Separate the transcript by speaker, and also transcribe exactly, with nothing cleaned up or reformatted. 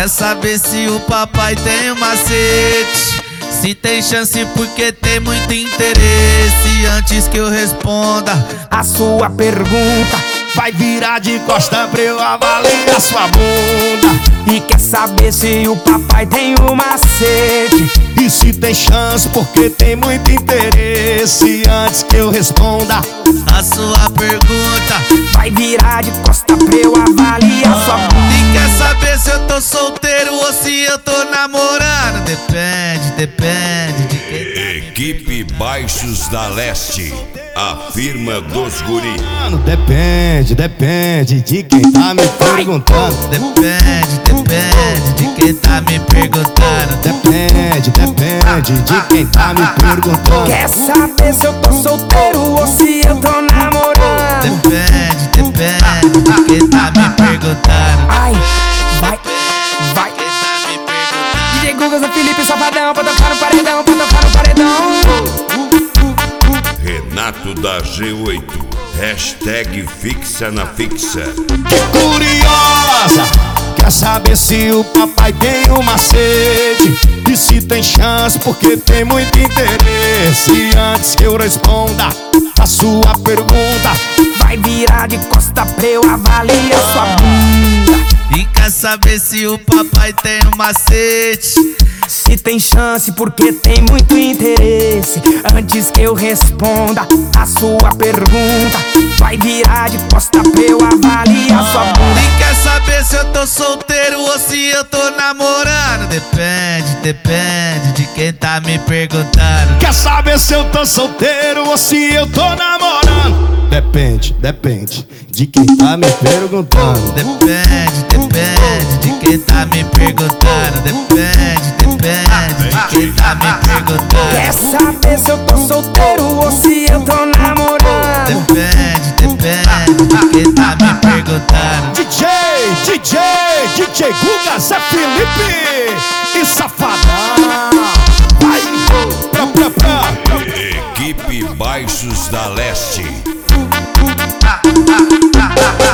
Speaker 1: Quer saber se o papai tem um macete? Se tem chance porque tem muito interesse. Antes que eu responda
Speaker 2: a sua pergunta,
Speaker 3: vai virar de costa pra eu avaliar sua bunda.
Speaker 2: e quer saber se o papai tem um macete?
Speaker 3: E se tem chance porque tem muito interesse. Antes que eu responda
Speaker 1: a sua pergunta,
Speaker 2: vai virar de costa pra eu avaliar sua bunda.
Speaker 1: e quer saber se eu tô solteiro ou se eu tô namorando? Depende, depende de quem tá.
Speaker 4: Equipe Baixos da Leste, a firma dos guri.
Speaker 3: Mano, depende, depende de quem tá me perguntando.
Speaker 1: Depende, depende de quem tá me perguntando.
Speaker 3: Depende, depende de quem tá me perguntando.
Speaker 2: Quer saber se eu tô solteiro ou se eu tô namorando?
Speaker 1: Depende, depende de quem tá me perguntando.
Speaker 2: Ai, vai, vai.
Speaker 1: Quem tá me perguntando?
Speaker 2: D J Gugas, o Felipe Safadão, pra tocar no paredão, pra tocar no paredão.
Speaker 4: Renato da G oito, hashtag fixa na fixa.
Speaker 3: Que curiosa, quer saber se o papai tem um macete? E se tem chance porque tem muito interesse. Antes que eu responda a sua pergunta,
Speaker 2: vai virar de costa pra eu avaliar sua bunda.
Speaker 1: E quer saber se o papai tem um macete?
Speaker 2: Se tem chance porque tem muito interesse. Antes que eu responda a sua pergunta, vai virar de costa pra eu avaliar sua bunda.
Speaker 1: E quer saber se eu tô solteiro ou se eu tô namorando? Depende, depende de quem tá me perguntando.
Speaker 3: quer saber se eu tô solteiro ou se eu tô namorando? Depende, depende de quem tá me perguntando.
Speaker 1: Depende, depende de quem tá me perguntando. Depende, depende de quem tá me perguntando.
Speaker 2: Quer saber se eu tô solteiro ou se eu tô namorando?
Speaker 1: Depende, depende de quem tá me perguntando.
Speaker 3: D J, D J, D J Gugas, Zé Felipe e Safadão. Vai, pra, pra, pra.
Speaker 4: Equipe Baixos da Leste.
Speaker 1: Ah, ah, ah, ah, ah.